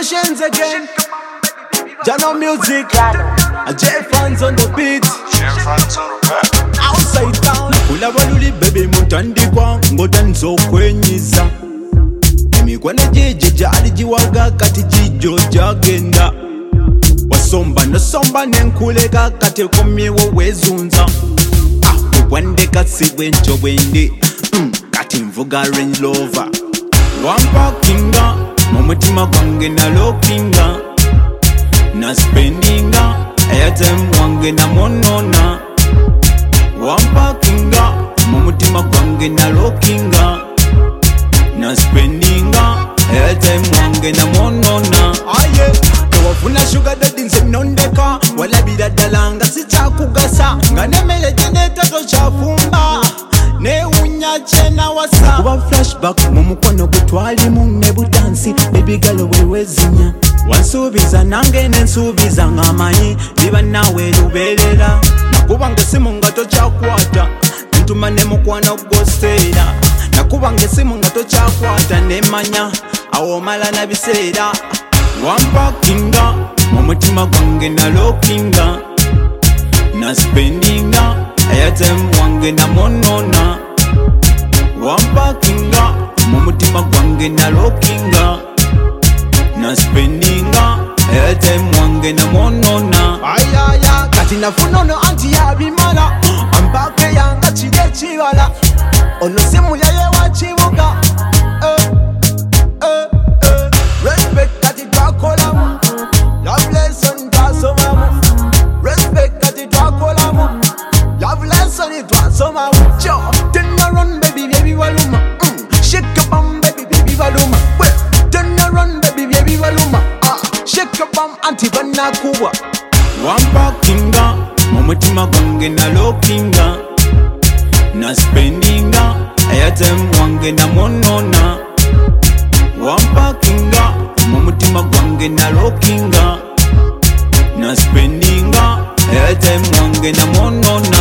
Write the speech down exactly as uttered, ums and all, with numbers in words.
Emotions again. Jano music. A J fans on the beat. Outside town. Kula baluli baby mutandikwa ngoda nzo kwenyiza. Emikwana jeje jali jiwaga kati jijo jagenda. Wasomba nosomba nenkuleka kati kumyewo wezunza. Ah, wendeka siwe ncho wende. Mm, kati mvuga Range Rover. Wampa kinga, mumutima gwange na lokinga. Na spendinga, airtime wange na monona. Wampa kinga, mumutima gwange na lokinga. Na spendinga, airtime wange na monona. Aye, kewafuna sugar daddy nse nondeka. Wala bidadalanga sicha kugasa. Nganemele jeneta to chafumba. Ne unya chena wasa kuba flashback mumukono gutwalimu ne budansi baby girl wewe zinya wansubiza nange nensubiza ngamanyi liba nawe luberera nakuba ngesimu ngato chakwata ntuma ne mukwana gostera nakuba ngesimu ngato chakwata ne manya awo mala na bisera wampa kinga mumutima gwange na lokinga na spendinga airtime wange na monona. Wampa kinga mumutima gwange na lokinga. Na spendinga airtime wange na monona. Ayaya kati nafunono anti ya bimala. Ambake yanga chide chiwala. Ono simu yaye wachibuka. Eh, eh, eh. Respect kati twakolamu. Love lesson twasomamu. Respect kati twakolamu. Love lesson itwasoma ucho. Turn around baby baby waluma. mm. Shake your bum baby baby waluma. Well, turn around baby baby waluma. Ah, shake your bum anti bana kuwa. Wampa kinga, mumutima gwange na lokinga. Na spendinga, airtime wange na monona. Wampa kinga, mumutima gwange na lokinga. Na spendinga, airtime wange na monona.